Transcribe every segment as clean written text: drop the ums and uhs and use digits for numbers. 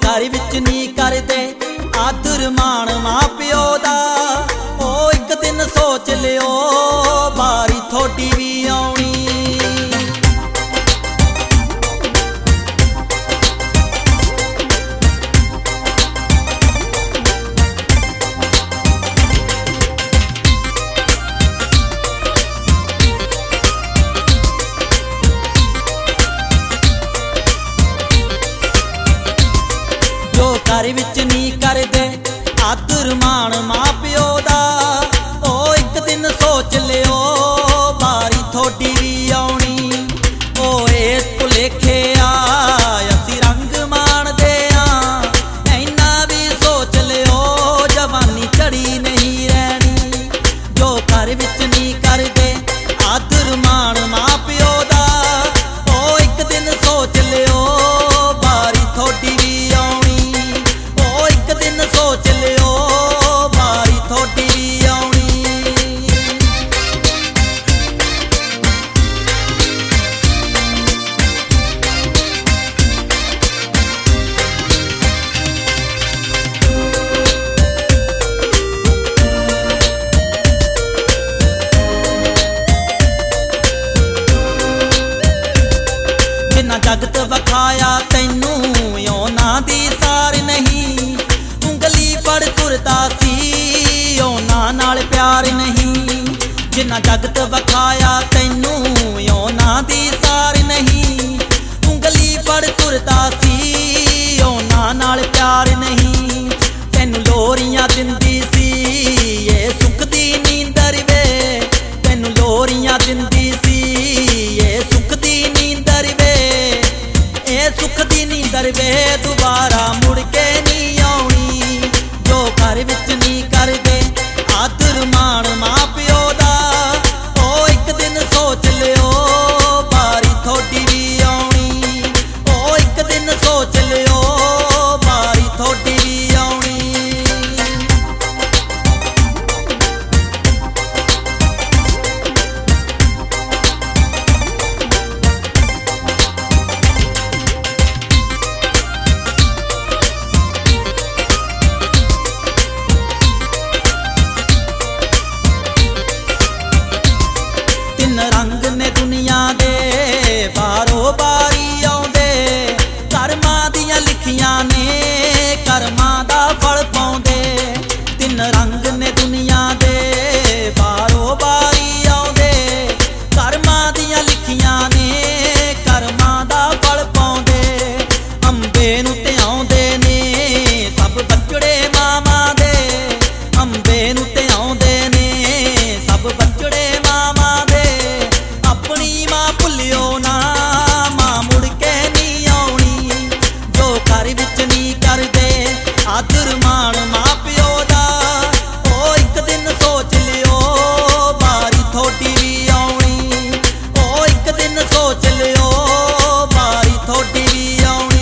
घर विच नी करदे आदर मान मां प्यो दा। ओ एक दिन सोच लियो बारी थोड़ी भी आउणी। जो घर विच नी करदे आदर मान मां प्यो दा। ओ एक दिन सोच लियो बारी थोड़ी भी आउणी। ओ इस भुलेखे असीं रंग माणदे आ इन्ना भी सोच लियो जवानी चढ़ी नहीं रहनी। जो घर विच नी करदे आदर मान मां प्यो दा। ओ एक दिन सोच लियो बारी थोड़ी भी आउणी। ओ एक दिन सोच लियो बारी थोड़ी भी आउणी। जिन्ना जगत वखाया तैनू ओना दी सार नहीं। उंगली फड़ तुरदा सी ओना नाल प्यार नहीं। जिन्ना जगत वखाया तैनू ओना दी सार नहीं। उंगली फड़ तुरदा सी ओना नाल प्यार नहीं। तैनू लोरियां दिंदी सी ये सुख दी नींदर वे। तैनू लोरियां दिंदी सी ये सुख दी नींदर वे। ए सुख दी नींदर वे दोबारा मुड़ के नी आउणी। जो घर विच नी करदे आदर मान मां प्यो दा। ओ एक दिन सोच लियो बारी थोड़ी भी आउणी। ओ एक दिन सोच लियो बारी थोड़ी भी आउणी। तिन रंग ने दुनिया दे बारो बारी आउंदे। कर्मां दियां लिखियां ने कर्मां दा फल पाउंदे। तिन रंग ने दुनिया दे बारो बारी आउंदे। कर्मां दियां लिखियां ने कर्मां दा फल पाउंदे। अंबे नूं ते आउंदे ने सब बचड़े मामा दे। अंबे नूं ते आउंदे ने सब बचड़े मामा दे। अपनी मां भुलियो ना मां मुड़ के नी आउणी। जो घर विच नी करदे आदर मान मां प्यो दा। ओ एक दिन सोच लियो बारी थोड़ी भी आउणी। ओ एक दिन सोच लियो बारी थोड़ी भी आउणी।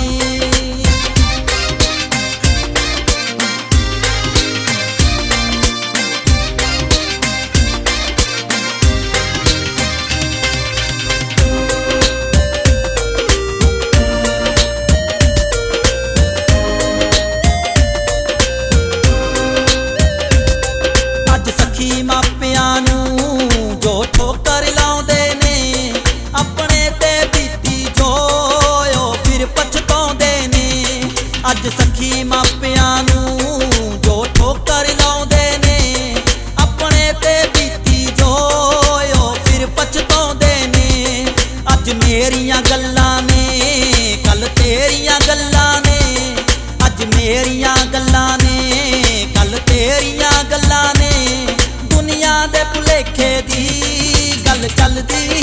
अज सखी मापियां नूं जो ठोकर लाउंदे ने अपने ते बीती जो ओ फिर पछताउंदे ने। अज सखी मापियां नूं जो ठोकर लाउंदे ने अपने ते बीती जो ओ फिर पछताउंदे ने। अज मेरियां गल्लां ने कल तेरियां गल्लां ने। अज मेरियां गल्लां ने कल तेरियां गल्लां ने। दुनिया दे भुलेखे दी गल चलदी